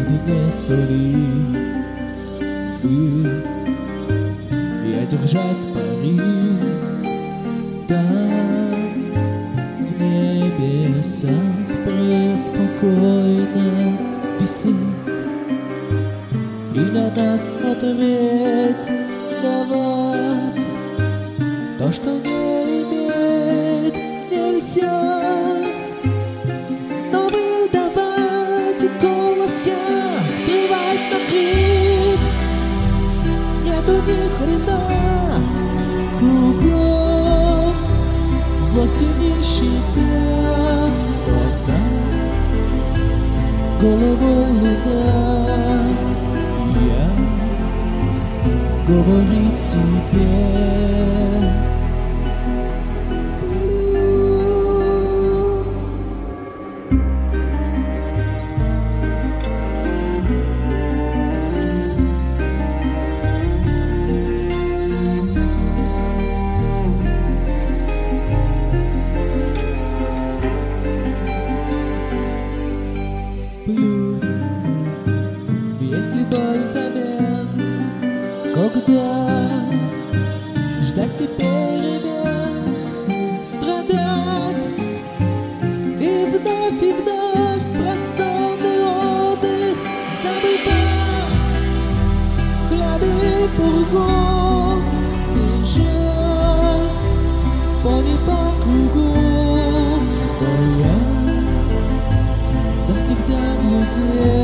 дне соли и одержать пари там, в небесах преспокойно висеть и на нас смотреть, давать то, что не иметь нельзя. Но выдавать и голос я срывать на крик. Нету ни хрена кругом, злости, нищета, одна головой луна. И я говорить себе: если боль взамен, когда ждать теперь перемен, страдать и вновь про сонный отдых забывать, хлябе и пургу бежать по небу кругу, но я завсегда в людей.